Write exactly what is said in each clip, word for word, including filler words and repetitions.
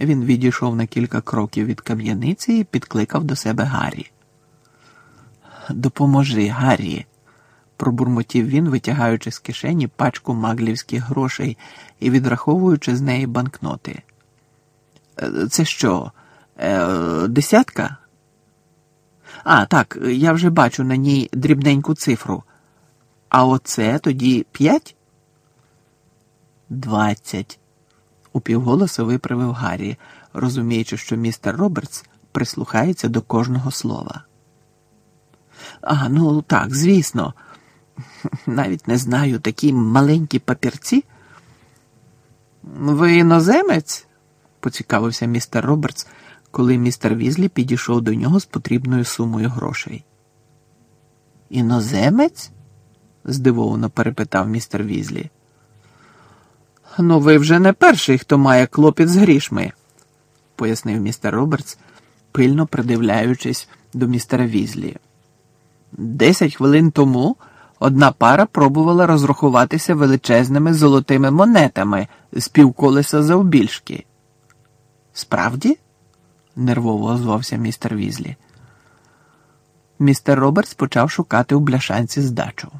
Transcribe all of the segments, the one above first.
Він відійшов на кілька кроків від кам'яниці і підкликав до себе Гаррі. «Допоможи, Гаррі», – пробурмотів він, витягаючи з кишені пачку маглівських грошей і відраховуючи з неї банкноти. «Це що, е, десятка?» «А, так, я вже бачу на ній дрібненьку цифру. А оце тоді п'ять?» «Двадцять», – упівголоса виправив Гаррі, розуміючи, що містер Робертс прислухається до кожного слова. «А, ну так, звісно. Навіть не знаю, такі маленькі папірці». «Ви іноземець?» – поцікавився містер Робертс, коли містер Візлі підійшов до нього з потрібною сумою грошей. «Іноземець?» – здивовано перепитав містер Візлі. «Ну, ви вже не перший, хто має клопіт з грішми», – пояснив містер Робертс, пильно придивляючись до містера Візлі. «Десять хвилин тому одна пара пробувала розрахуватися величезними золотими монетами з півколеса завбільшки». «Справді?» – нервово озвався містер Візлі. Містер Робертс почав шукати у бляшанці здачу.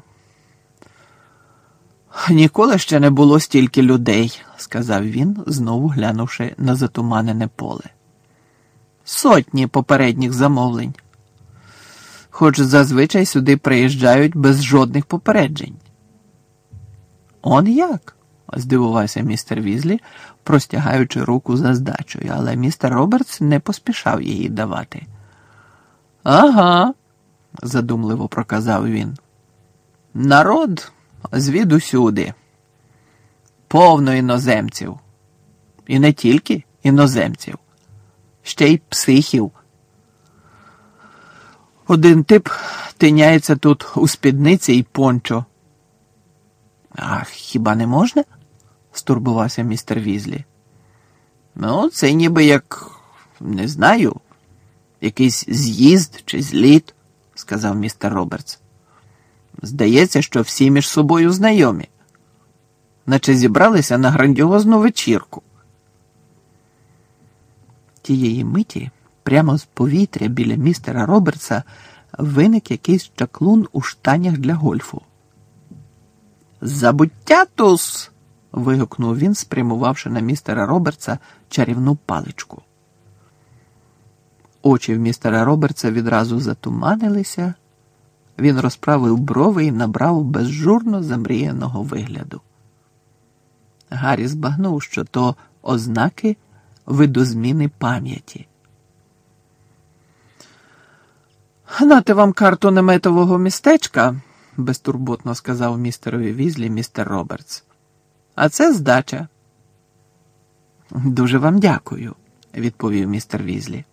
«Ніколи ще не було стільки людей», – сказав він, знову глянувши на затуманене поле. «Сотні попередніх замовлень. Хоч зазвичай сюди приїжджають без жодних попереджень». «Он як?» – здивувався містер Візлі, простягаючи руку за здачею, але містер Робертс не поспішав її давати. «Ага», – задумливо проказав він. «Народ звідусюди. Повно іноземців. І не тільки іноземців. Ще й психів. Один тип тиняється тут у спідниці і пончо». «А хіба не можна?» – стурбувався містер Візлі. «Ну, це ніби як, не знаю, якийсь з'їзд чи зліт», – сказав містер Робертс. «Здається, що всі між собою знайомі. Наче зібралися на грандіозну вечірку». Тієї миті прямо з повітря біля містера Робертса виник якийсь чаклун у штанях для гольфу. «Забуття-тус!» – вигукнув він, спрямувавши на містера Робертса чарівну паличку. Очі в містера Робертса відразу затуманилися. Він розправив брови і набрав безжурно замріяного вигляду. Гаррі збагнув, що то ознаки видозміни пам'яті. «Нате вам карту наметового містечка», – безтурботно сказав містерові Візлі містер Робертс. «А це здача». «Дуже вам дякую», – відповів містер Візлі.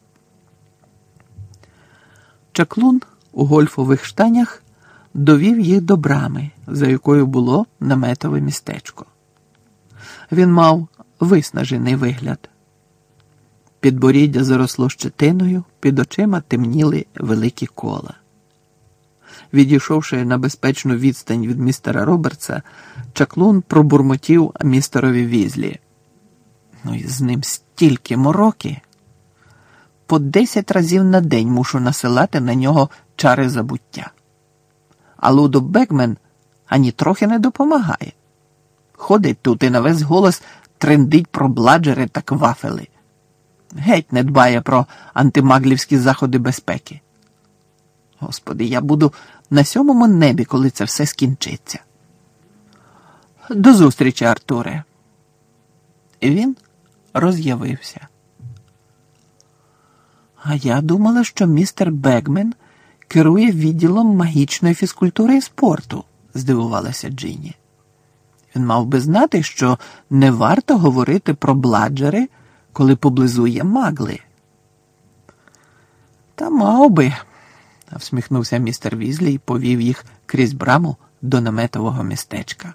Чаклун у гольфових штанях довів їх до брами, за якою було наметове містечко. Він мав виснажений вигляд. Підборіддя заросло щетиною, під очима темніли великі кола. Відійшовши на безпечну відстань від містера Робертса, чаклун пробурмотів містерові Візлі. «Ну і з ним стільки мороки! По десять разів на день мушу насилати на нього чари забуття. А Лудо Бекмен ані трохи не допомагає. Ходить тут і на весь голос трендить про бладжери та квафели. Геть не дбає про антимаглівські заходи безпеки. Господи, я буду на сьомому небі, коли це все скінчиться. До зустрічі, Артуре». І він роз'явився. «А я думала, що містер Бекмен керує відділом магічної фізкультури і спорту», – здивувалася Джинні. «Він мав би знати, що не варто говорити про бладжери, коли поблизу є магли». «Та мав би», – всміхнувся містер Візлі і повів їх крізь браму до наметового містечка.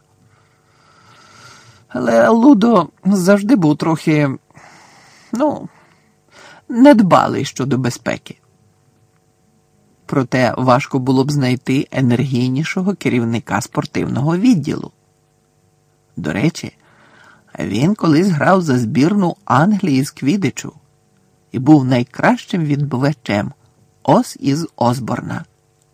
Але Лудо завжди був трохи, ну, недбалий щодо безпеки. Проте важко було б знайти енергійнішого керівника спортивного відділу. До речі, Він колись грав за збірну Англії з квіддичу і був найкращим відбивачем Ос із Осборна.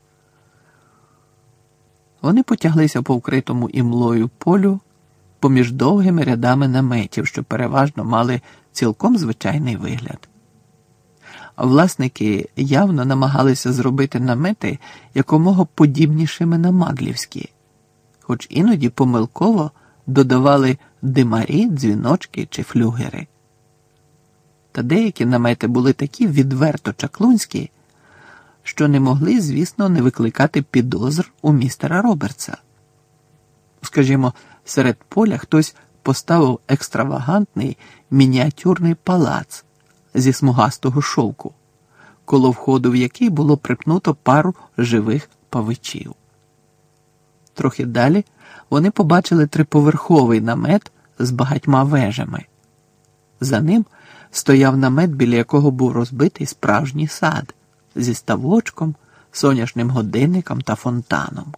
Вони потяглися по вкритому імлою полю поміж довгими рядами наметів, що переважно мали цілком звичайний вигляд. Власники явно намагалися зробити намети якомога подібнішими на маглівські, хоч іноді помилково додавали димарі, дзвіночки чи флюгери. Та деякі намети були такі відверто чаклунські, що не могли, звісно, не викликати підозр у містера Робертса. Скажімо, серед поля хтось поставив екстравагантний мініатюрний палац зі смугастого шовку, коло входу в який було припнуто пару живих павичів. Трохи далі вони побачили триповерховий намет з багатьма вежами. За ним стояв намет, біля якого був розбитий справжній сад зі ставочком, соняшним годинником та фонтаном.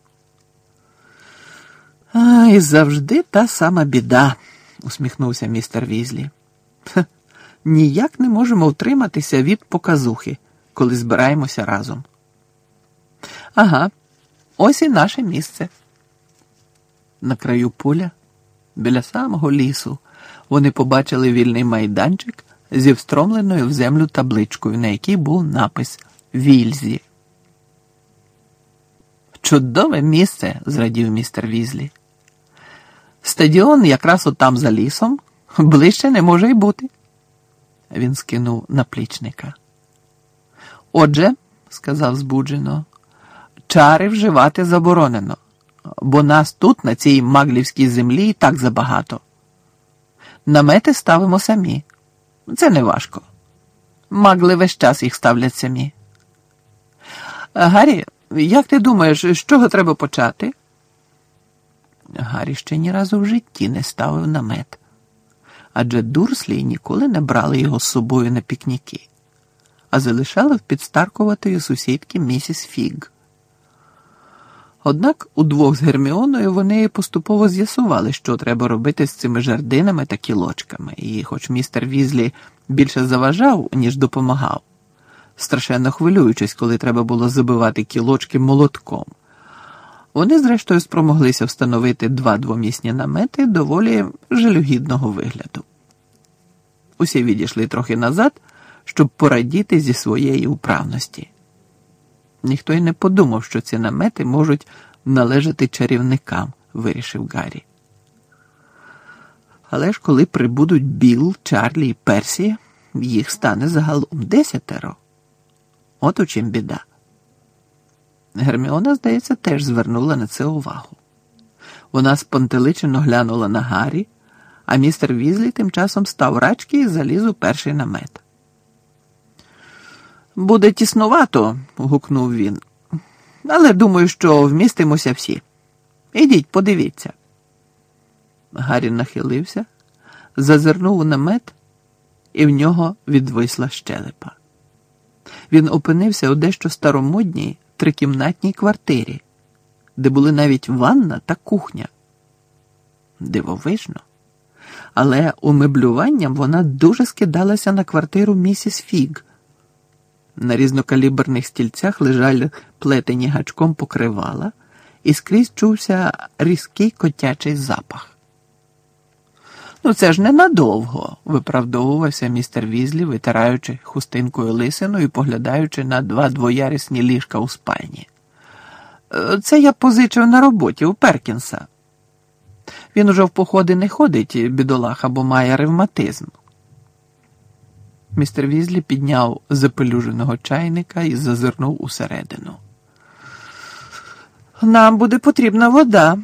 «Ай, завжди та сама біда», – усміхнувся містер Візлі. «Ха, ніяк не можемо втриматися від показухи, коли збираємося разом». «Ага, ось і наше місце». На краю поля, біля самого лісу, вони побачили вільний майданчик зі встромленою в землю табличкою, на якій був напис «Вільзі». «Чудове місце», – зрадів містер Візлі. «Стадіон якраз отам за лісом, ближче не може й бути». Він скинув наплічника. «Отже», – сказав збуджено, – «чари вживати заборонено, бо нас тут, на цій маглівській землі, і так забагато. Намети ставимо самі. Це не важко. Магли весь час їх ставлять самі». «Гаррі, як ти думаєш, з чого треба почати?» Гаррі ще ні разу в житті не ставив намет, адже Дурслі ніколи не брали його з собою на пікніки, а залишали в підстаркуватої сусідки місіс Фіг. Однак удвох з Герміоною вони поступово з'ясували, що треба робити з цими жердинами та кілочками, і хоч містер Візлі більше заважав, ніж допомагав, страшенно хвилюючись, коли треба було забивати кілочки молотком, вони, зрештою, спромоглися встановити два двомісні намети доволі жалюгідного вигляду. Усі відійшли трохи назад, щоб порадіти зі своєї управності. Ніхто й не подумав, що ці намети можуть належати чарівникам, вирішив Гаррі. Але ж коли прибудуть Білл, Чарлі і Персі, їх стане загалом десятеро. От у чим біда. Герміона, здається, теж звернула на це увагу. Вона спантеличено глянула на Гаррі, а містер Візлі тим часом став рачки і заліз у перший намет. «Буде тіснувато», – гукнув він, – «але думаю, що вмістимося всі. Ідіть, подивіться». Гаррі нахилився, зазирнув у намет, і в нього відвисла щелепа. Він опинився у дещо старомодній трикімнатній квартирі, де були навіть ванна та кухня. Дивовижно. Але умеблюванням вона дуже скидалася на квартиру місіс Фіг. На різнокаліберних стільцях лежали плетені гачком покривала, і скрізь чувся різкий котячий запах. «Ну це ж ненадовго», – виправдовувався містер Візлі, витираючи хустинкою лисину і поглядаючи на два двоярісні ліжка у спальні. «Це я позичив на роботі у Перкінса. Він уже в походи не ходить, бідолаха, бо має ревматизм». Містер Візлі підняв запелюженого чайника і зазирнув усередину. «Нам буде потрібна вода».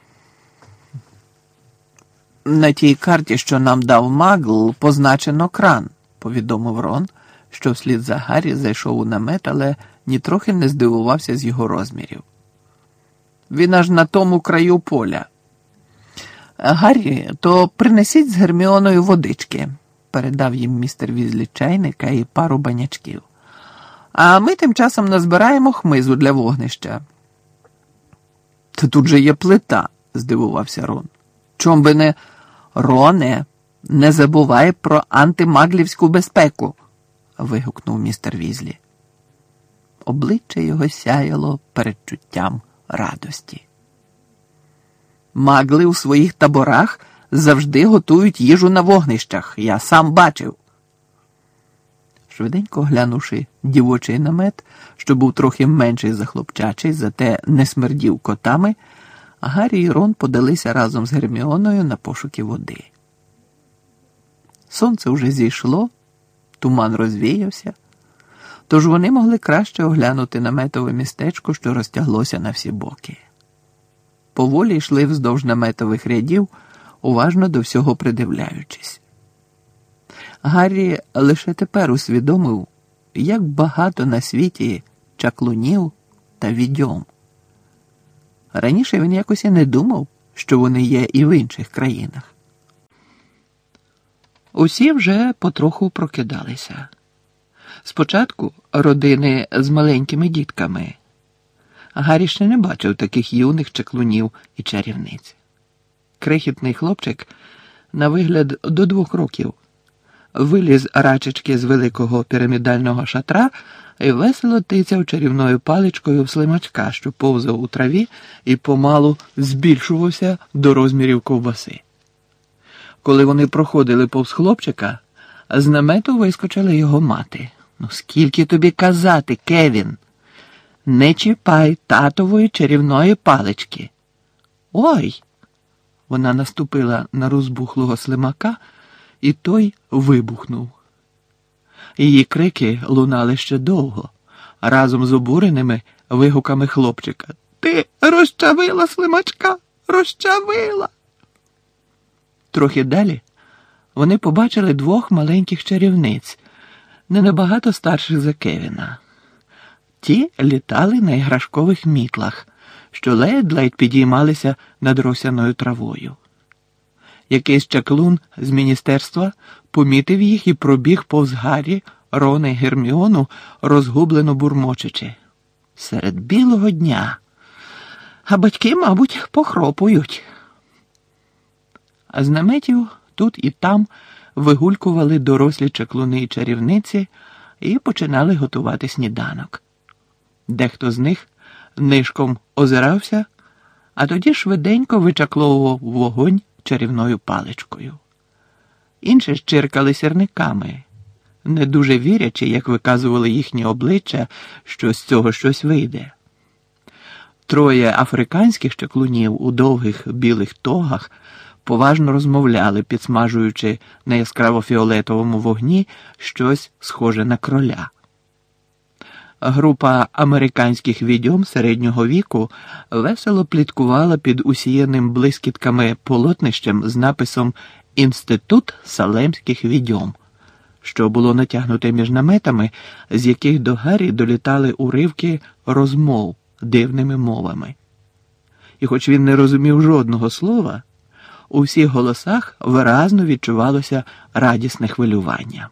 «На тій карті, що нам дав Магл, позначено кран», – повідомив Рон, що вслід за Гаррі зайшов у намет, але нітрохи не здивувався з його розмірів. «Він аж на тому краю поля». «Гаррі, то принесіть з Герміоною водички», – передав їм містер Візлі чайника і пару банячків. «А ми тим часом назбираємо хмизу для вогнища». «Та тут же є плита», – здивувався Рон. «Чом би не...» Роне, не забувай про антимаглівську безпеку, вигукнув містер Візлі. Обличчя його сяяло передчуттям радості. Магли у своїх таборах завжди готують їжу на вогнищах, я сам бачив. Швиденько глянувши дівочий намет, що був трохи менший за хлопчачий, зате не смердів котами, Гаррі і Рон подалися разом з Герміоною на пошуки води. Сонце вже зійшло, туман розвіявся, тож вони могли краще оглянути наметове містечко, що розтяглося на всі боки. Поволі йшли вздовж наметових рядів, уважно до всього придивляючись. Гаррі лише тепер усвідомив, як багато на світі чаклунів та відьом. Раніше він якось і не думав, що вони є і в інших країнах. Усі вже потроху прокидалися. Спочатку родини з маленькими дітками. Гаррі ще не бачив таких юних чаклунів і чарівниць. Крихітний хлопчик, на вигляд до двох років, виліз рачечки з великого пірамідального шатра і весело тицяв чарівною паличкою в слимачка, що повзав у траві і помалу збільшувався до розмірів ковбаси. Коли вони проходили повз хлопчика, з намету вискочила його мати. «Ну скільки тобі казати, Кевін? Не чіпай татової чарівної палички!» «Ой!» Вона наступила на розбухлого слимака, і той вибухнув. Її крики лунали ще довго, разом з обуреними вигуками хлопчика. «Ти розчавила слимачка! Розчавила!» Трохи далі вони побачили двох маленьких чарівниць, не набагато старших за Кевіна. Ті літали на іграшкових мітлах, що ледь-ледь підіймалися над росяною травою. Якийсь чаклун з міністерства помітив їх і пробіг повз Гаррі, Рона й Герміону, розгублено бурмочучи. Серед білого дня. А батьки, мабуть, похропують. А з наметів тут і там вигулькували дорослі чаклуни й чарівниці і починали готувати сніданок. Дехто з них нишком озирався, а тоді швиденько вичакловував вогонь чарівною паличкою. Інші ж чиркали сірниками, не дуже вірячи, як виказували їхні обличчя, що з цього щось вийде. Троє африканських чаклунів у довгих білих тогах поважно розмовляли, підсмажуючи на яскраво-фіолетовому вогні щось схоже на кроля. Група американських відьом середнього віку весело пліткувала під усіяним блискітками полотнищем з написом «Інститут салемських відьом», що було натягнуте між наметами, з яких до Гаррі долітали уривки розмов дивними мовами. І хоч він не розумів жодного слова, у всіх голосах виразно відчувалося радісне хвилювання.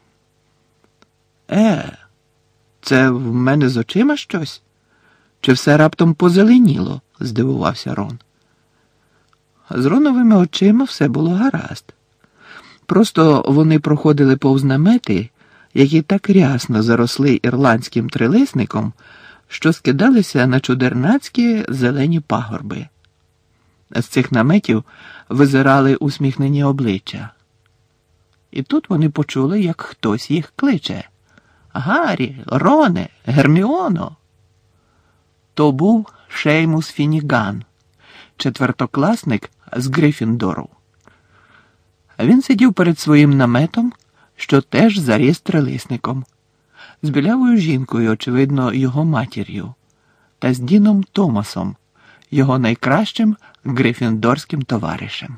«Е, це в мене з очима щось? Чи все раптом позеленіло?» – здивувався Рон. З Роновими очима все було гаразд. Просто вони проходили повз намети, які так рясно заросли ірландським трилисником, що скидалися на чудернацькі зелені пагорби. З цих наметів визирали усміхнені обличчя. І тут вони почули, як хтось їх кличе. «Гаррі, Роне, Герміоно!» То був Шеймус Фініган, четвертокласник з Гриффіндору. Він сидів перед своїм наметом, що теж заріс трилисником, з білявою жінкою, очевидно, його матір'ю, та з Діном Томасом, його найкращим гриффіндорським товаришем.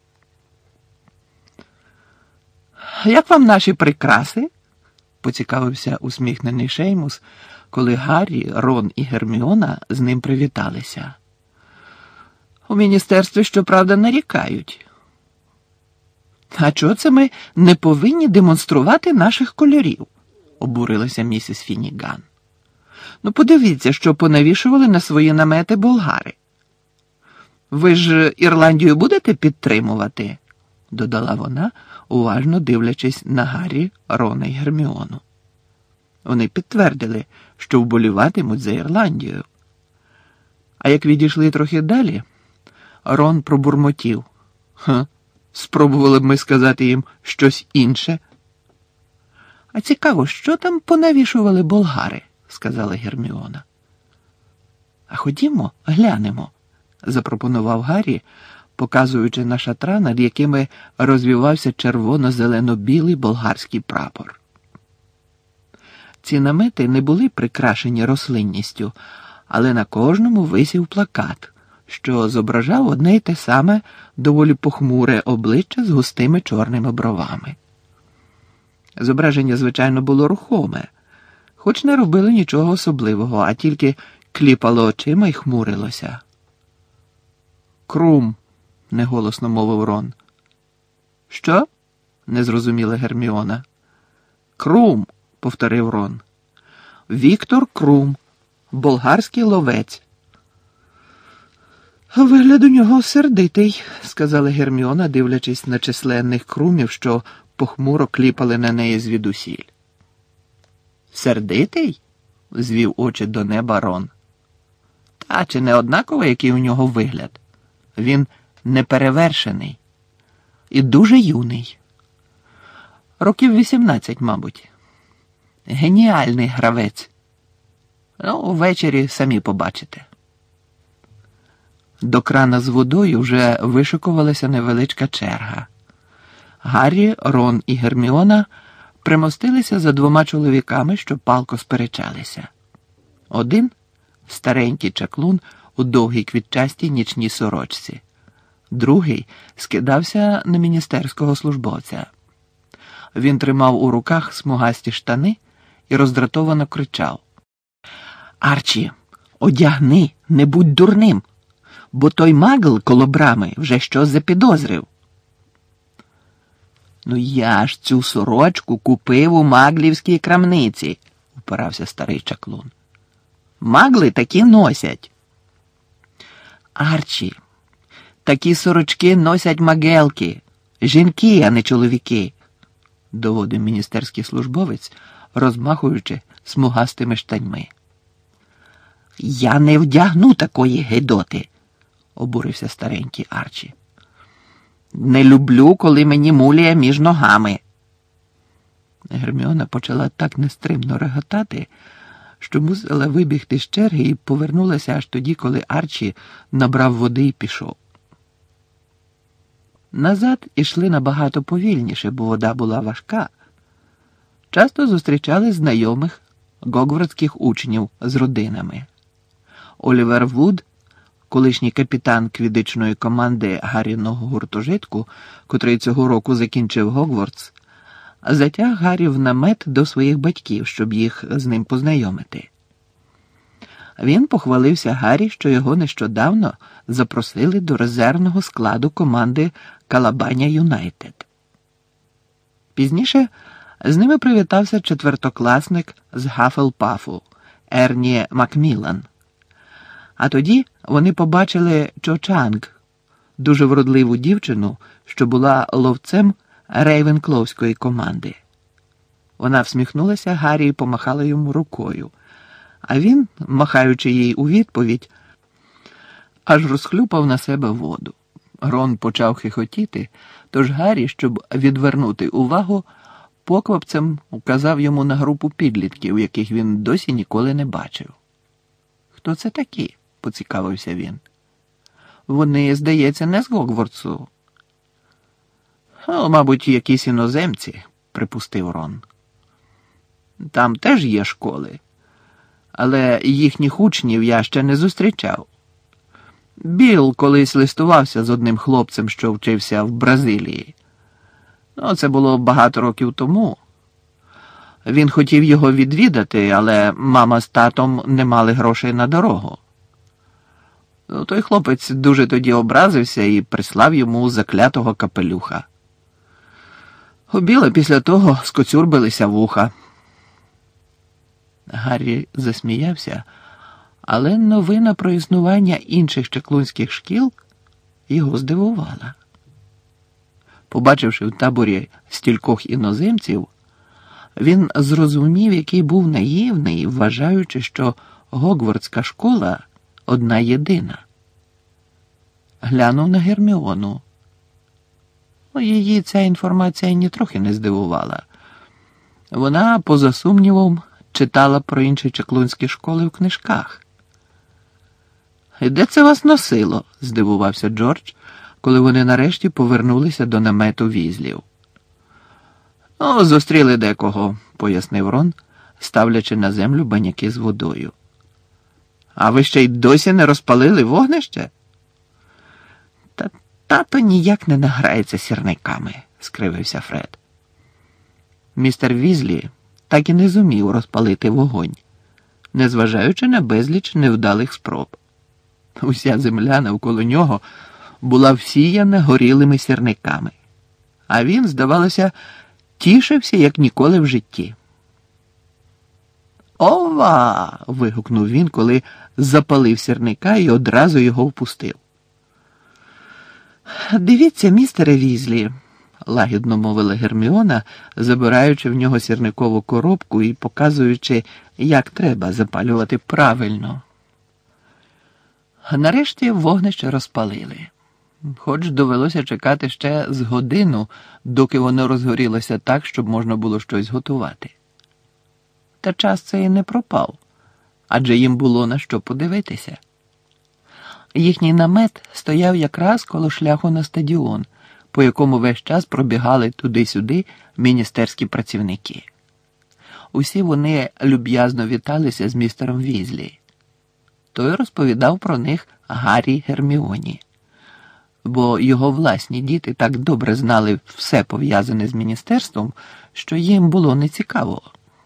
«Як вам наші прикраси?» – поцікавився усміхнений Шеймус, коли Гаррі, Рон і Герміона з ним привіталися. «У міністерстві, щоправда, нарікають. А чого це ми не повинні демонструвати наших кольорів?» – обурилася місіс Фініган. «Ну, подивіться, що понавішували на свої намети болгари. Ви ж Ірландію будете підтримувати? додала вона, уважно дивлячись на Гаррі, Рона й Герміону. Вони підтвердили, що вболіватимуть за Ірландію. А як відійшли трохи далі, Рон пробурмотів. Ха, спробували б ми сказати їм щось інше. А цікаво, що там понавішували болгари, сказала Герміона. А ходімо, глянемо, запропонував Гаррі, показуючи на шатра, над якими розвівався червоно-зелено-білий болгарський прапор. Ці намети не були прикрашені рослинністю, але на кожному висів плакат, що зображав одне й те саме доволі похмуре обличчя з густими чорними бровами. Зображення, звичайно, було рухоме, хоч не робило нічого особливого, а тільки кліпало очима й хмурилося. «Крум», – неголосно мовив Рон. «Що?» – не зрозуміла Герміона. «Крум», – повторив Рон. «Віктор Крум, болгарський ловець». «Вигляд у нього сердитий», – сказала Герміона, дивлячись на численних крумів, що похмуро кліпали на неї звідусіль. «Сердитий?» – звів очі до неба Рон. «Та чи не однаково, який у нього вигляд? Він неперевершений і дуже юний. Років вісімнадцять, мабуть. Геніальний гравець. Ну, ввечері самі побачите». До крана з водою вже вишикувалася невеличка черга. Гаррі, Рон і Герміона примостилися за двома чоловіками, що палко сперечалися. Один – старенький чаклун у довгій квітчастій нічній сорочці. Другий скидався на міністерського службовця. Він тримав у руках смугасті штани і роздратовано кричав: «Арчі, одягни, не будь дурним, бо той магл коло брами вже щось запідозрив». «Ну я ж цю сорочку купив у маглівській крамниці», – упирався старий чаклун. «Магли такі носять». «Арчі, такі сорочки носять магелки, жінки, а не чоловіки», – доводив міністерський службовець, розмахуючи смугастими штаньми. «Я не вдягну такої гидоти», – обурився старенький Арчі. «Не люблю, коли мені муляє між ногами». Герміона почала так нестримно реготати, що мусила вибігти з черги і повернулася аж тоді, коли Арчі набрав води і пішов. Назад ішли набагато повільніше, бо вода була важка. Часто зустрічали знайомих гогвардських учнів з родинами. Олівер Вуд, колишній капітан квідичної команди Гарріного гуртожитку, котрий цього року закінчив Гогвардс, затяг Гаррі в намет до своїх батьків, щоб їх з ним познайомити. Він похвалився Гаррі, що його нещодавно запросили до резервного складу команди Калабаня Юнайтед. Пізніше з ними привітався четвертокласник з Гафелпафу Ерні Макміллан. А тоді вони побачили Чо Чанг, дуже вродливу дівчину, що була ловцем рейвенкловської команди. Вона всміхнулася Гаррі і помахала йому рукою, а він, махаючи їй у відповідь, аж розхлюпав на себе воду. Рон почав хихотіти, тож Гаррі, щоб відвернути увагу, поквапцем указав йому на групу підлітків, яких він досі ніколи не бачив. «Хто це такі?» – поцікавився він. «Вони, здається, не з Гогвардсу». «О, мабуть, якісь іноземці», – припустив Рон. «Там теж є школи, але їхніх учнів я ще не зустрічав. Біл колись листувався з одним хлопцем, що вчився в Бразилії. Ну, це було багато років тому. Він хотів його відвідати, але мама з татом не мали грошей на дорогу. Ну, той хлопець дуже тоді образився і прислав йому заклятого капелюха. У Біла після того скоцюрбилися вуха». Гаррі засміявся, але новина про існування інших чаклунських шкіл його здивувала. Побачивши в таборі стількох іноземців, він зрозумів, який був наївний, вважаючи, що Гогвартська школа одна єдина. Глянув на Герміону. Її ця інформація нітрохи не здивувала. Вона, поза сумнівом, читала про інші чаклунські школи в книжках. «І де це вас носило?» – здивувався Джордж, коли вони нарешті повернулися до намету Візлів. «Ну, зустріли декого», – пояснив Рон, ставлячи на землю баняки з водою. «А ви ще й досі не розпалили вогнище?» «Та тато ніяк не награється сірниками», – скривився Фред. Містер Візлі так і не зумів розпалити вогонь, незважаючи на безліч невдалих спроб. Уся земля навколо нього була всіяна горілими сірниками, а він, здавалося, тішився, як ніколи в житті. «Ова!» – вигукнув він, коли запалив сірника і одразу його впустив. «Дивіться, містере Візлі», – лагідно мовила Герміона, забираючи в нього сірникову коробку і показуючи, як треба запалювати правильно. Нарешті вогнище розпалили, хоч довелося чекати ще з годину, доки воно розгорілося так, щоб можна було щось готувати. Та час цей не пропав, адже їм було на що подивитися. Їхній намет стояв якраз коло шляху на стадіон, по якому весь час пробігали туди-сюди міністерські працівники. Усі вони люб'язно віталися з містером Візлі. Той розповідав про них Гаррі Герміоні, бо його власні діти так добре знали все пов'язане з міністерством, що їм було нецікаво.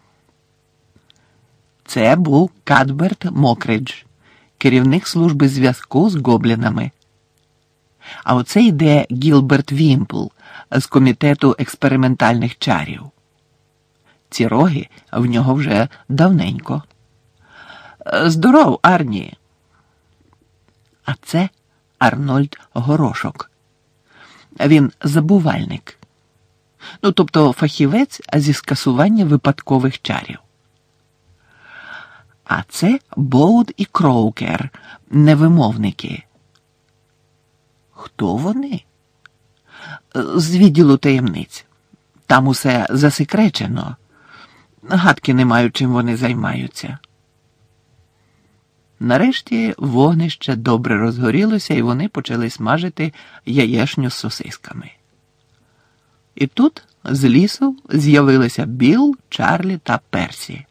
Це був Кадберт Мокридж, керівник служби зв'язку з гоблінами. А оце йде Гілберт Вімпл з комітету експериментальних чарів. Ці роги в нього вже давненько. Здоров, Арні. А це Арнольд Горошок. Він забувальник. Ну, тобто фахівець зі скасування випадкових чарів. А це Боуд і Кроукер, невимовники. Хто вони? З відділу таємниць. Там усе засекречено. Гадки не маю, чим вони займаються. Нарешті вогнище добре розгорілося, і вони почали смажити яєшню з сосисками. І тут з лісу з'явилися Білл, Чарлі та Персі.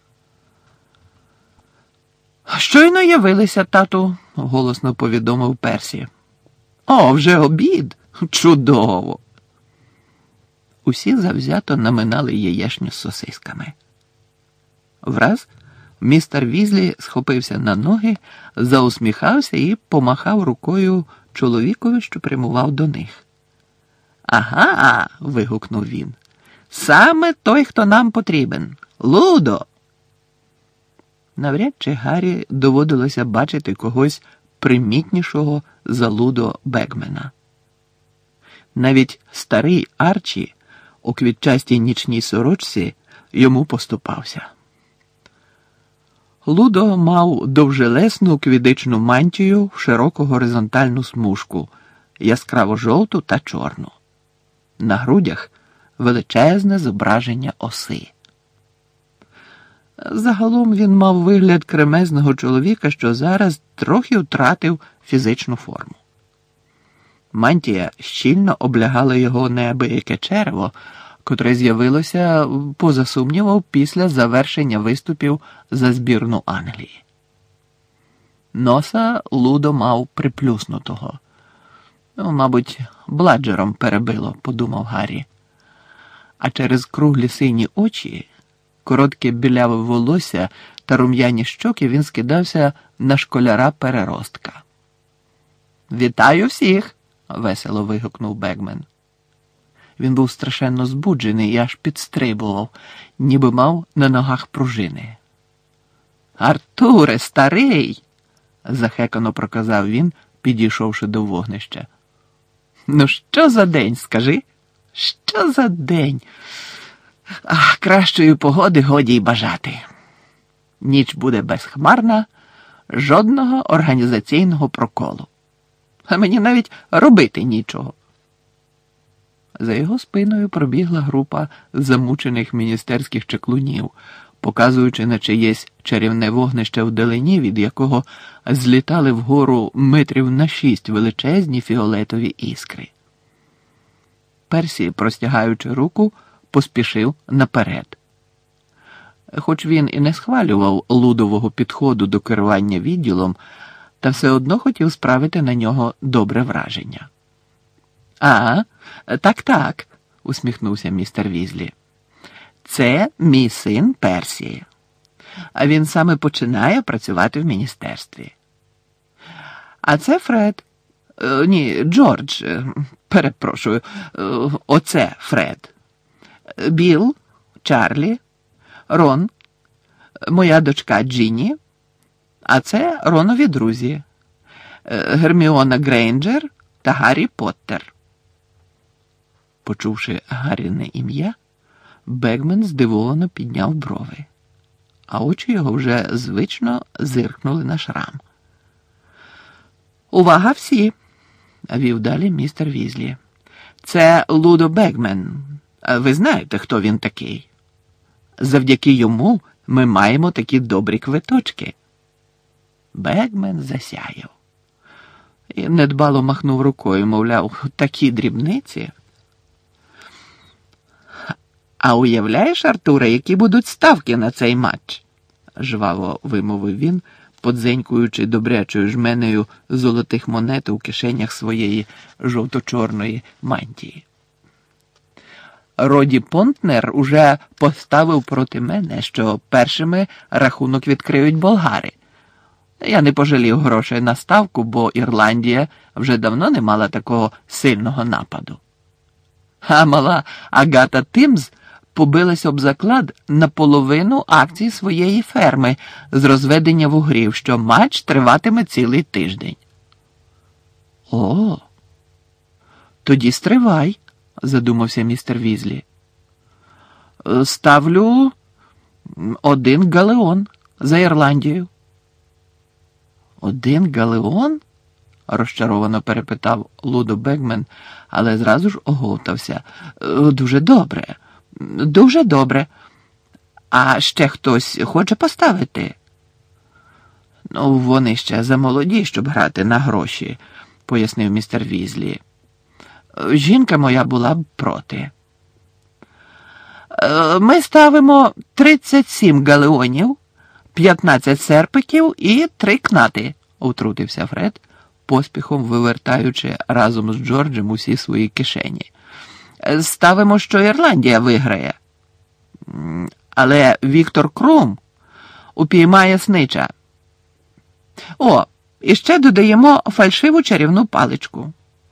«Щойно явилися, тату», – голосно повідомив Персі. «О, вже обід? Чудово!» Усі завзято наминали яєшню з сосисками. Враз містер Візлі схопився на ноги, заусміхався і помахав рукою чоловікові, що прямував до них. «Ага!» – вигукнув він. «Саме той, хто нам потрібен! Лудо!» Навряд чи Гаррі доводилося бачити когось примітнішого за Лудо Бегмена. Навіть старий Арчі у квітчастій нічній сорочці йому поступався. Лудо мав довжелесну квідичну мантію в широку горизонтальну смужку, яскраво-жовту та чорну. На грудях величезне зображення оси. Загалом він мав вигляд кремезного чоловіка, що зараз трохи втратив фізичну форму. Мантія щільно облягала його неабияке черево, котре з'явилося, поза сумнівом, після завершення виступів за збірну Англії. Носа Лудо мав приплюснутого. Ну, мабуть, бладжером перебило, подумав Гаррі. А через круглі сині очі, коротке біляве волосся та рум'яні щоки він скидався на школяра-переростка. «Вітаю всіх!» – весело вигукнув Бегмен. Він був страшенно збуджений і аж підстрибував, ніби мав на ногах пружини. «Артуре, старий!» – захекано проказав він, підійшовши до вогнища. «Ну що за день, скажи?» Що за день? Ах, кращої погоди годі й бажати. Ніч буде безхмарна, жодного організаційного проколу. А мені навіть робити нічого. За його спиною пробігла група замучених міністерських чаклунів, показуючи на чиєсь чарівне вогнище вдалині, від якого злітали вгору метрів на шість величезні фіолетові іскри. Персі, простягаючи руку, поспішив наперед. Хоч він і не схвалював Лудового підходу до керування відділом, та все одно хотів справити на нього добре враження. «А, так-так», – усміхнувся містер Візлі. «Це мій син Персі. А він саме починає працювати в міністерстві. А це Фред. Е, ні, Джордж. Перепрошую. Е, оце Фред. Білл, Чарлі, Рон, моя дочка Джинні, а це Ронові друзі. Герміона Грейнджер та Гаррі Поттер». Почувши Гарріне ім'я, Бегмен здивовано підняв брови, а очі його вже звично зиркнули на шрам. «Увага всі!» – вів далі містер Візлі. «Це Лудо Бегмен. Ви знаєте, хто він такий? Завдяки йому ми маємо такі добрі квиточки». Бегмен засяяв і недбало махнув рукою, мовляв, такі дрібниці. «А уявляєш, Артуре, які будуть ставки на цей матч?» – жваво вимовив він, подзенькуючи добрячою жменею золотих монет у кишенях своєї жовто-чорної мантії. «Роді Понтнер уже поставив проти мене, що першими рахунок відкриють болгари. Я не пожалів грошей на ставку, бо Ірландія вже давно не мала такого сильного нападу. А мала Агата Тимз побилась об заклад на половину акцій своєї ферми з розведення вугрів, що матч триватиме цілий тиждень». «О, тоді стривай», – задумався містер Візлі. «Ставлю один галеон за Ірландію». «Один галеон?» – розчаровано перепитав Лудо Бегмен, але зразу ж оговтався. «Дуже добре, дуже добре. А ще хтось хоче поставити?» «Ну, вони ще замолоді, щоб грати на гроші», – пояснив містер Візлі. «Жінка моя була б проти». «Ми ставимо тридцять сім галеонів, п'ятнадцять серпиків і три кнати», – утрутився Фред, поспіхом вивертаючи разом з Джорджем усі свої кишені. «Ставимо, що Ірландія виграє. Але Віктор Крум упіймає снича. О, і ще додаємо фальшиву чарівну паличку».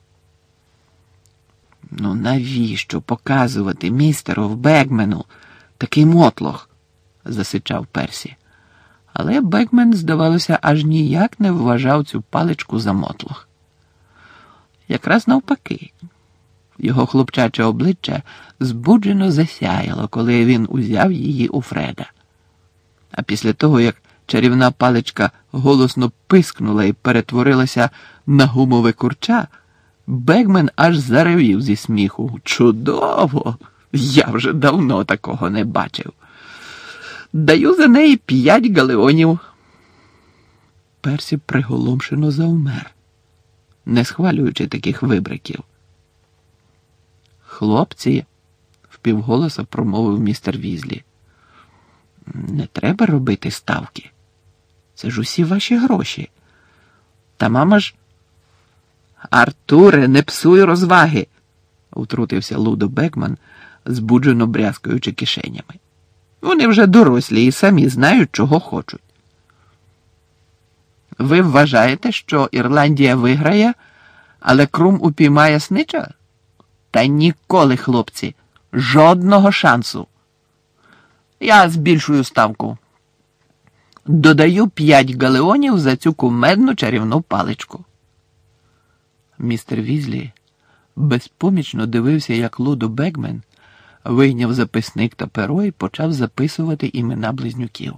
«Ну навіщо показувати містеру Бегмену такий мотлох?» – засичав Персі. Але Бегмен, здавалося, аж ніяк не вважав цю паличку за мотлох. Якраз навпаки. Його хлопчаче обличчя збуджено засяяло, коли він узяв її у Фреда. А після того, як чарівна паличка голосно пискнула і перетворилася на гумове курча, Бегмен аж заревів зі сміху. «Чудово! Я вже давно такого не бачив. Даю за неї п'ять галеонів». Персі приголомшено завмер, не схвалюючи таких вибриків. «Хлопці», – впівголоса промовив містер Візлі, – «не треба робити ставки. Це ж усі ваші гроші. Та мама ж…» «Артуре, не псуй розваги», – утрутився Лудо Бегмен, збуджено брязкаючи кишенями. «Вони вже дорослі і самі знають, чого хочуть». «Ви вважаєте, що Ірландія виграє, але Крум упіймає снича? Та ніколи, хлопці, жодного шансу. Я збільшую ставку. Додаю п'ять галеонів за цю кумедну чарівну паличку». Містер Візлі безпомічно дивився, як Лудо Бекмен вийняв записник та перо і почав записувати імена близнюків.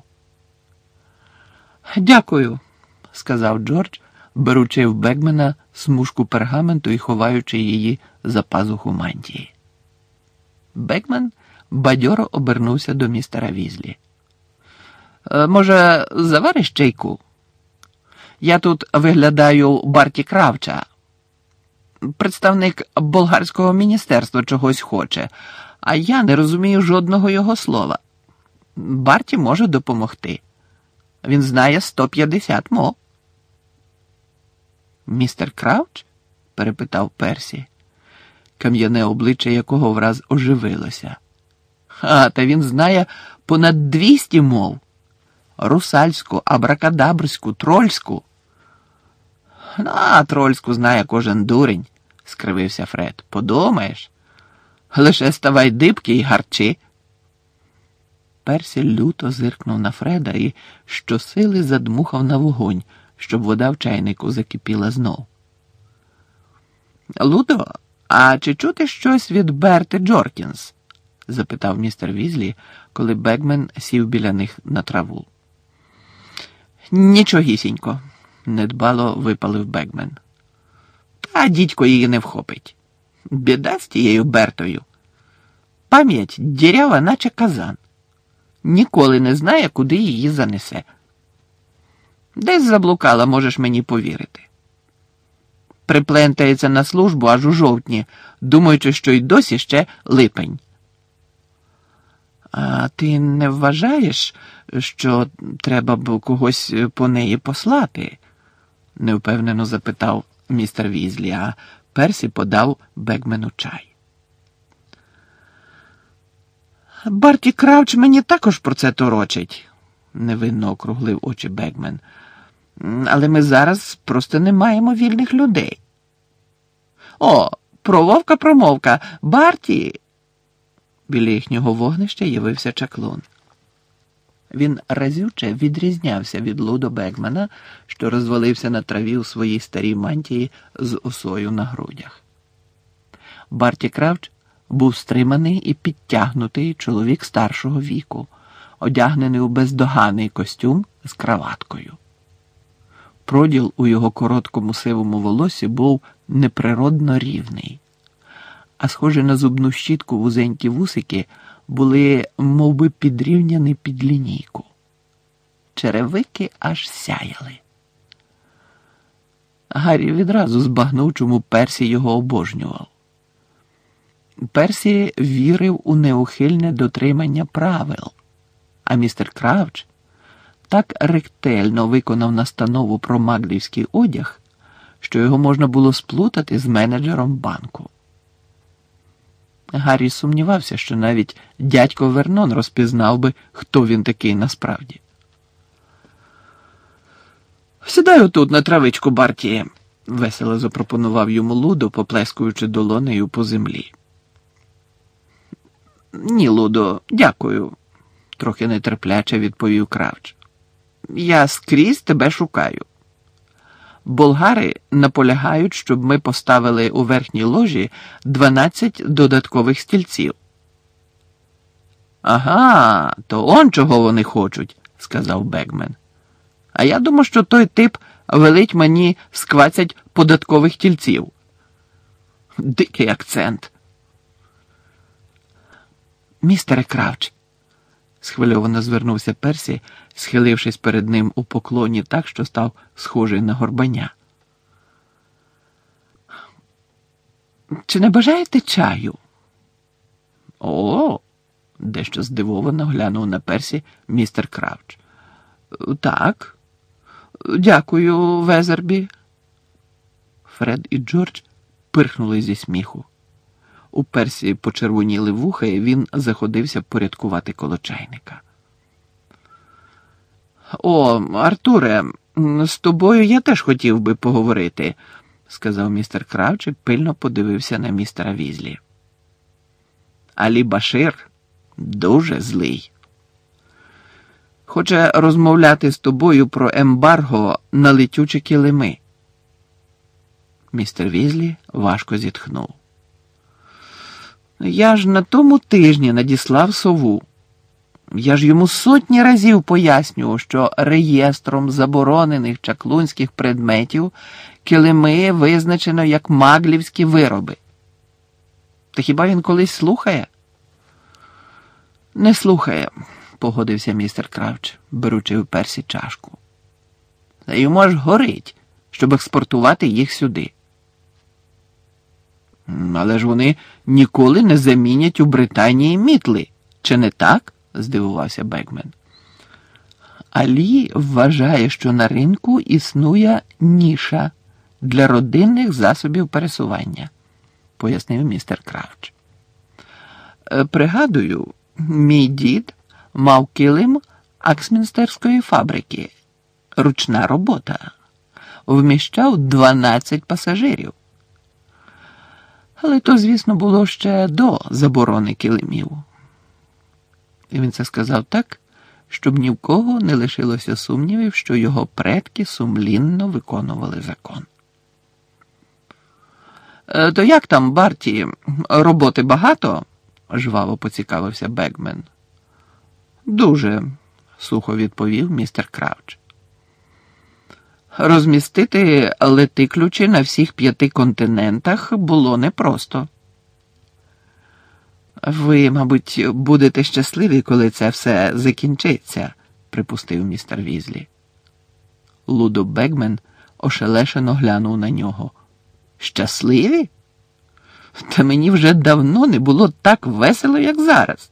«Дякую», – сказав Джордж, беручи в Бекмена смужку пергаменту і ховаючи її за пазуху мантії. Бекмен бадьоро обернувся до містера Візлі. «Е, «Може, завариш чайку? Я тут виглядаю Барті Кравча. Представник болгарського міністерства чогось хоче, а я не розумію жодного його слова. Барті може допомогти. Він знає сто п'ятдесят мов». «Містер Кравч?» – перепитав Персі, кам'яне обличчя якого враз оживилося. «А, та він знає понад двісті мов. Русальську, абракадабрську, трольську». «Ну, а трольську знає кожен дурень», – скривився Фред. «Подумаєш? Лише ставай дибки і гарчи». Персі люто зиркнув на Фреда і щосили задмухав на вогонь, щоб вода в чайнику закипіла знов. «Лудо, а чи чути щось від Берти Джоркінс?» – запитав містер Візлі, коли Бекмен сів біля них на траву. «Нічогісінько», – недбало випалив Бекмен. «Та дідько її не вхопить. Біда з тією Бертою. Пам'ять дірява, наче казан. Ніколи не знає, куди її занесе. Десь заблукала, можеш мені повірити. Приплентається на службу аж у жовтні, думаючи, що й досі ще липень». «А ти не вважаєш, що треба б когось по неї послати?» – невпевнено запитав містер Візлі, а Персі подав Бекмену чай. «Барті Кравч мені також про це торочить», – невинно округлив очі Бекмен. «Але ми зараз просто не маємо вільних людей». «О, прововка-промовка, Барті!» Біля їхнього вогнища явився Чаклун. Він разюче відрізнявся від Лудо Бекмена, що розвалився на траві у своїй старій мантії з осою на грудях. Барті Кравч був стриманий і підтягнутий чоловік старшого віку, одягнений у бездоганний костюм з краваткою. Проділ у його короткому сивому волосі був неприродно рівний, а схожі на зубну щітку вузенькі вусики були мовби підрівняні під лінійку. Черевики аж сяяли. Гаррі відразу збагнув, чому Персі його обожнював. Персі вірив у неухильне дотримання правил, а містер Кравч так ретельно виконав настанову про маглівський одяг, що його можна було сплутати з менеджером банку. Гаррі сумнівався, що навіть дядько Вернон розпізнав би, хто він такий насправді. «Сідай отут на травичку, Барті», – весело запропонував йому Лудо, поплескуючи долонею по землі. «Ні, Лудо, дякую», – трохи нетерпляче відповів Кравч. «Я скрізь тебе шукаю. Болгари наполягають, щоб ми поставили у верхній ложі дванадцять додаткових стільців». «Ага, то он чого вони хочуть», – сказав Бекмен. «А я думав, що той тип велить мені сквацять податкових тільців». Дикий акцент. «Містере Кравч», – схвильовано звернувся Персі, схилившись перед ним у поклоні так, що став схожий на горбаня. «Чи не бажаєте чаю?» «О!» – дещо здивовано глянув на Персі містер Кравч. «Так. Дякую, Везербі». Фред і Джордж пирхнули зі сміху. У Персі почервоніли вуха, і він заходився порядкувати коло чайника. «О, Артуре, з тобою я теж хотів би поговорити», – сказав містер Кравч і пильно подивився на містера Візлі. «Алі Башир дуже злий. Хоче розмовляти з тобою про ембарго на летючі килими». Містер Візлі важко зітхнув. Я ж на тому тижні надіслав сову. Я ж йому сотні разів пояснював, що реєстром заборонених чаклунських предметів килими визначено як маглівські вироби. Та хіба він колись слухає? Не слухає, погодився містер Кравч, беручи в Персі чашку. Та йому аж горить, щоб експортувати їх сюди. Але ж вони ніколи не замінять у Британії мітли, чи не так? Здивувався Бекмен. Алі вважає, що на ринку існує ніша для родинних засобів пересування, пояснив містер Кравч. Пригадую, мій дід мав килим Аксмінстерської фабрики. Ручна робота. Вміщав дванадцять пасажирів. Але то, звісно, було ще до заборони килимів. І він це сказав так, щоб ні в кого не лишилося сумнівів, що його предки сумлінно виконували закон. «Е, то як там, Барті, роботи багато?» – жваво поцікавився Бекмен. «Дуже», – сухо відповів містер Кравч. Розмістити лети-ключі на всіх п'яти континентах було непросто. «Ви, мабуть, будете щасливі, коли це все закінчиться», – припустив містер Візлі. Лудо Бекмен ошелешено глянув на нього. «Щасливі? Та мені вже давно не було так весело, як зараз.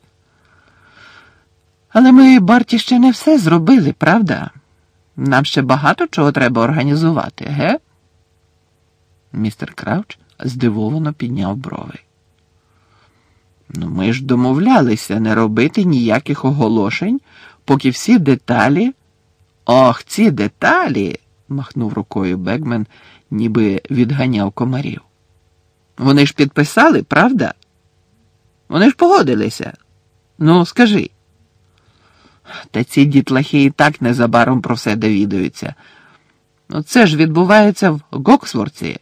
Але ми, Барті, ще не все зробили, правда? Нам ще багато чого треба організувати, ге?» Містер Кравч здивовано підняв брови. «Ну, ми ж домовлялися не робити ніяких оголошень, поки всі деталі...» «Ох, ці деталі!» – махнув рукою Бекмен, ніби відганяв комарів. «Вони ж підписали, правда? Вони ж погодилися. Ну, скажи». «Та ці дітлахи і так незабаром про все довідаються. Ну, це ж відбувається в Гоксворці».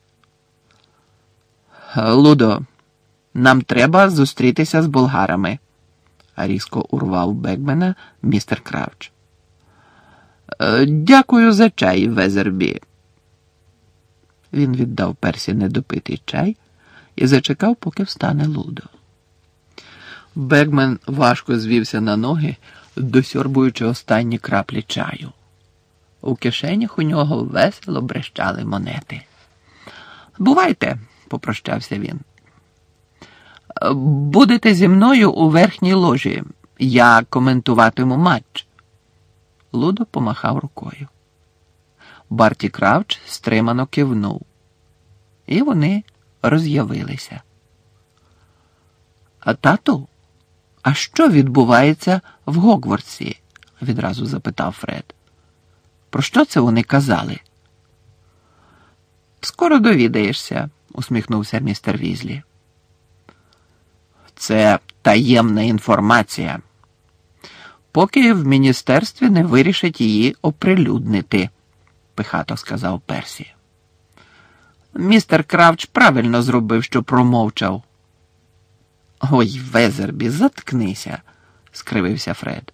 «Лудо, нам треба зустрітися з болгарами», – різко урвав Бекмена містер Кравч. «Дякую за чай, Везербі». Він віддав Персі недопитий чай і зачекав, поки встане Лудо. Бекмен важко звівся на ноги, досьорбуючи останні краплі чаю. У кишенях у нього весело брещали монети. «Бувайте», – попрощався він. «Будете зі мною у верхній ложі. Я коментуватиму матч». Лудо помахав рукою. Барті Кравч стримано кивнув. І вони роз'явилися. «А тату, а що відбувається в Гогвартсі?» – відразу запитав Фред. «Про що це вони казали?» «Скоро довідаєшся», – усміхнувся містер Візлі. «Це таємна інформація. Поки в міністерстві не вирішать її оприлюднити», – пихато сказав Персі. «Містер Кравч правильно зробив, що промовчав». «Ой, Везербі, заткнися», – скривився Фред.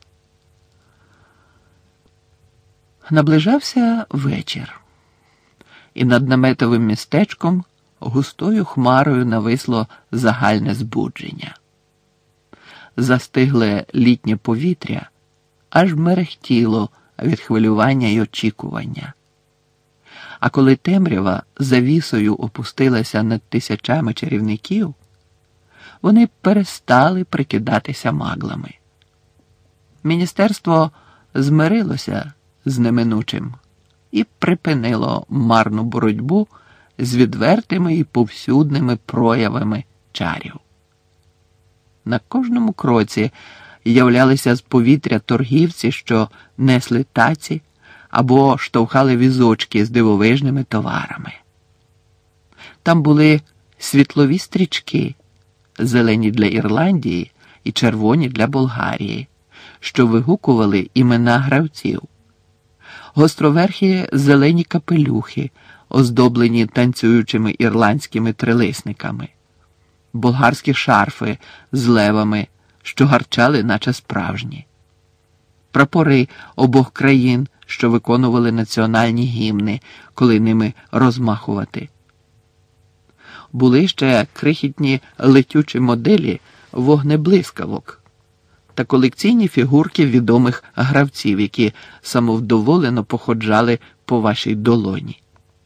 Наближався вечір, і над наметовим містечком густою хмарою нависло загальне збудження. Застигле літнє повітря аж мерехтіло від хвилювання й очікування. А коли темрява завісою опустилася над тисячами чарівників, вони перестали прикидатися маглами. Міністерство змирилося з неминучим і припинило марну боротьбу з відвертими і повсюдними проявами чарів. На кожному кроці являлися з повітря торгівці, що несли таці або штовхали візочки з дивовижними товарами. Там були світлові стрічки, зелені для Ірландії і червоні для Болгарії, що вигукували імена гравців. Гостроверхі зелені капелюхи, оздоблені танцюючими ірландськими трилисниками. болгарські шарфи з левами, що гарчали, наче справжні, прапори обох країн, що виконували національні гімни, коли ними розмахувати. Були ще крихітні летючі моделі вогнеблискавок та колекційні фігурки відомих гравців, які самовдоволено походжали по вашій долоні.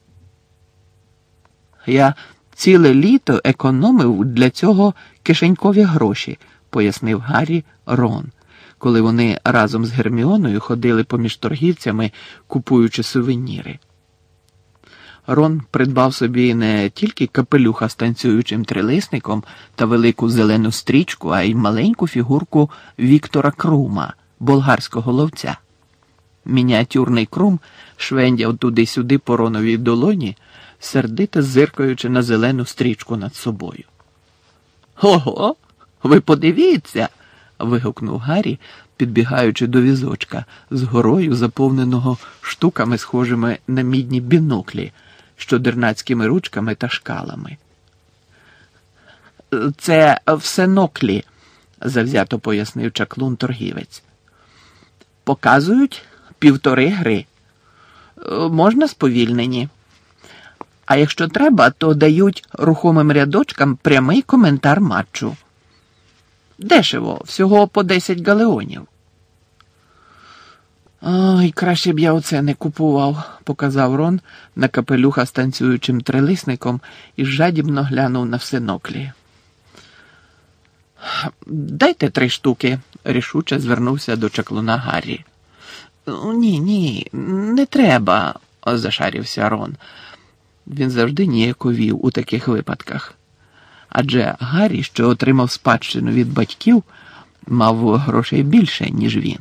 Я ціле літо економив для цього кишенькові гроші, пояснив Гаррі Рон, коли вони разом з Герміоною ходили поміж торгівцями, купуючи сувеніри. Рон придбав собі не тільки капелюха з танцюючим трилисником та велику зелену стрічку, а й маленьку фігурку Віктора Крума, болгарського ловця. Мініатюрний Крум швендяв туди-сюди по Роновій долоні, сердито зиркаючи на зелену стрічку над собою. «Ого! Ви подивіться!» – вигукнув Гаррі, підбігаючи до візочка з горою, заповненого штуками, схожими на мідні біноклі, з чудернацькими ручками та шкалами. «Це все ноклі», – завзято пояснив чаклун-торгівець. «Показують півтори гри. Можна сповільнені. А якщо треба, то дають рухомим рядочкам прямий коментар матчу. Дешево, всього по десять галеонів». «Ой, краще б я оце не купував», – показав Рон на капелюха з танцюючим трилисником і жадібно глянув на всеноклі. «Дайте три штуки», – рішуче звернувся до чаклуна Гаррі. «Ні, ні, не треба», – зашарівся Рон. Він завжди ніяковів у таких випадках. Адже Гаррі, що отримав спадщину від батьків, мав грошей більше, ніж він.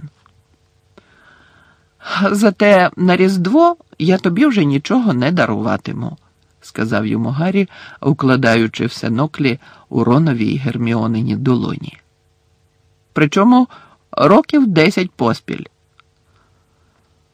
«Зате на Різдво я тобі вже нічого не даруватиму», – сказав йому Гаррі, укладаючи всеноклі у Роновій Герміонині долоні. «Причому років десять поспіль.